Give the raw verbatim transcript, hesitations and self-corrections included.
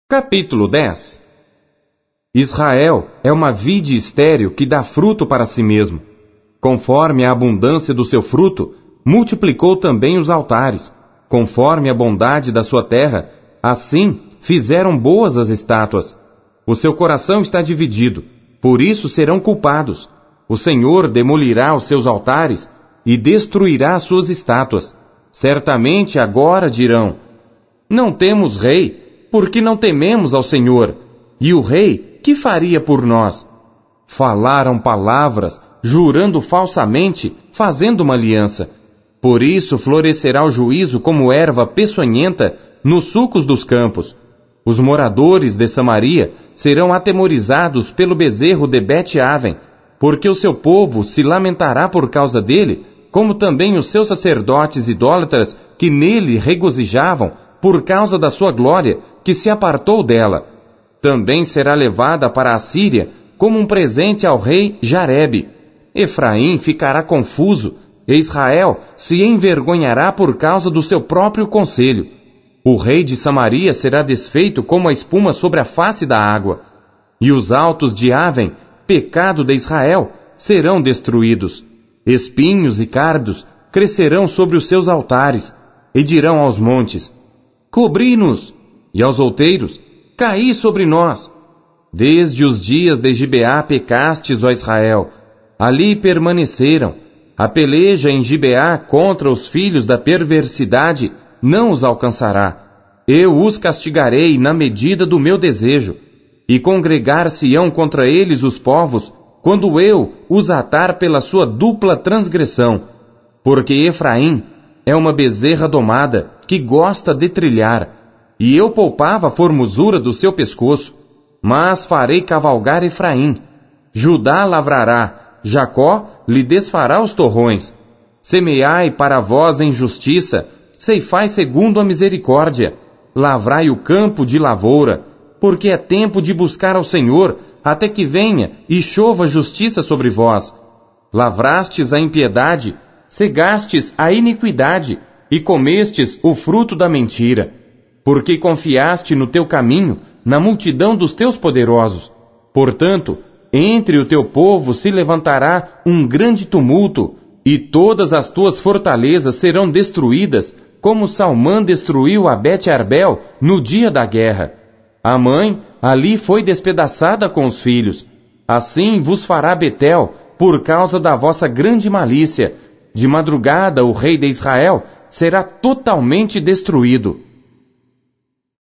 Capítulo dez. Israel é uma vide estéril que dá fruto para si mesmo. Conforme a abundância do seu fruto, multiplicou também os altares. Conforme a bondade da sua terra, assim fizeram boas as estátuas. O seu coração está dividido, por isso serão culpados. O Senhor demolirá os seus altares e destruirá as suas estátuas. Certamente agora dirão: não temos rei, porque não tememos ao Senhor. E o rei, que faria por nós? Falaram palavras, jurando falsamente, fazendo uma aliança. Por isso florescerá o juízo como erva peçonhenta nos sulcos dos campos. Os moradores de Samaria serão atemorizados pelo bezerro de Bet-Aven, porque o seu povo se lamentará por causa dele, como também os seus sacerdotes idólatras que nele regozijavam por causa da sua glória, que se apartou dela. Também será levada para a Síria como um presente ao rei Jarebe. Efraim ficará confuso, e Israel se envergonhará por causa do seu próprio conselho. O rei de Samaria será desfeito como a espuma sobre a face da água. E os altos de Aven, pecado de Israel, serão destruídos. Espinhos e cardos crescerão sobre os seus altares, e dirão aos montes: cobri-nos, e aos outeiros: caí sobre nós. Desde os dias de Gibeá pecastes, ó Israel, ali permaneceram. A peleja em Gibeá contra os filhos da perversidade não os alcançará. Eu os castigarei na medida do meu desejo, e congregar-se-ão contra eles os povos, quando eu os atar pela sua dupla transgressão. Porque Efraim é uma bezerra domada, que gosta de trilhar, e eu poupava a formosura do seu pescoço. Mas farei cavalgar Efraim. Judá lavrará, Jacó lhe desfará os torrões. Semeai para vós em justiça, ceifai segundo a misericórdia. Lavrai o campo de lavoura, porque é tempo de buscar ao Senhor, até que venha e chova justiça sobre vós. Lavrastes a impiedade, cegastes a iniquidade, e comestes o fruto da mentira. Porque confiaste no teu caminho, na multidão dos teus poderosos. Portanto, entre o teu povo se levantará um grande tumulto, e todas as tuas fortalezas serão destruídas, como Salmã destruiu a Bet-Arbel no dia da guerra. A mãe ali foi despedaçada com os filhos. Assim vos fará Betel, por causa da vossa grande malícia. De madrugada o rei de Israel será totalmente destruído.